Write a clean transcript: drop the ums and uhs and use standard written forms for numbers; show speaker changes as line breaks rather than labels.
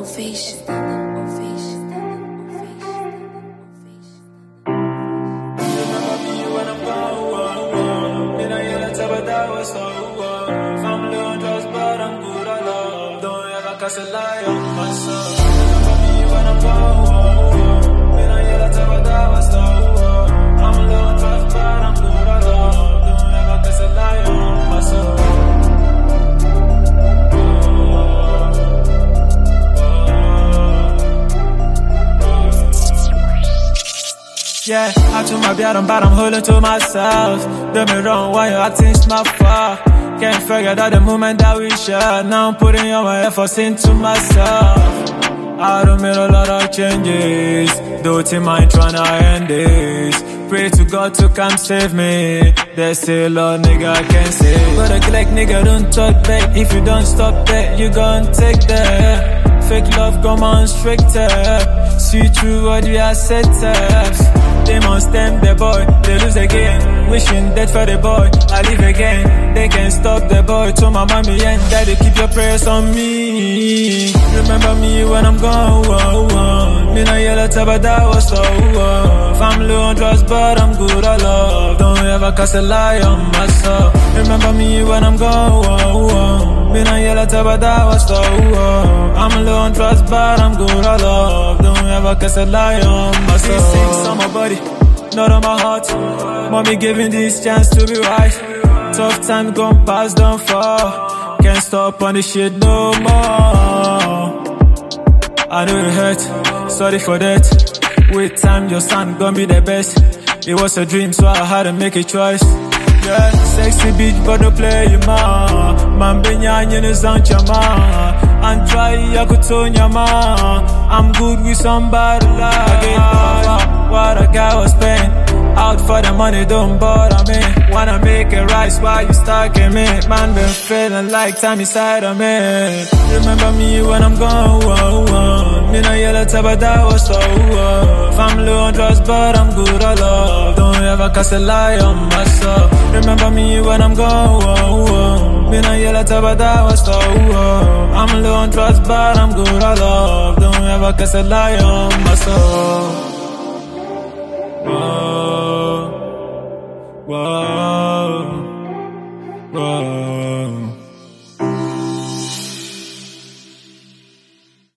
ovation.
Family on drugs, but I'm good at love. Don't ever cast a lie on myself. Remember me when I'm gone. Me not yet tell what I was told. I'm low on drugs, but I'm good at love. Don't ever cast a lie on myself. Yeah, I took my bed, but I'm holding to myself. Do me wrong, why you acting my fault? Can't forget that the moment that we share. Now I'm putting all my efforts into myself. I done made a lot of changes. Don't you mind tryna end this? Pray to God to come save me. They say, Lord, nigga, I can't say. But a click, nigga, don't talk back. If you don't stop that, you gon' take that. Fake love, come on, stricter. See through what you have set up. They must stem the boy, they lose again. Wishing death for the boy, I live again. They can't stop the boy, to my mommy and daddy, keep your prayers on me. Remember me when I'm gone, whoa, whoa. Me not yellow top, but that was so Family on drugs, but I'm good at love. Don't ever cast a lie on myself. Remember me when I'm gone, whoa, whoa. Me not yellow top, but that was so I'm low on drugs, but I'm good at love. Don't ever cast a lie on myself. These on my body, not on my heart. Mommy giving this chance to be right. Tough time gone past, don't fall. Can't stop on this shit no more. I know it hurt, sorry for that. With time, your son gon' be the best. It was a dream, so I had to make a choice. Yeah, sexy bitch, but don't play your ma. Man, benyan, you know, chama. And try, I could tone your ma. I'm good with somebody like what a guy was paying. Out for the money, don't bother me. Wanna make it rise while you stalking me. Man, been feeling like time inside of me. Remember me when I'm gone, whoa, whoa. Me not yellow top, but that was so Family on drugs, but I'm good at love. Don't ever cast a lie on myself. Remember me when I'm gone, whoa, whoa. Me not yellow top, but that was so I'm low on drugs, but I'm good at love. Don't ever cast a lie on myself.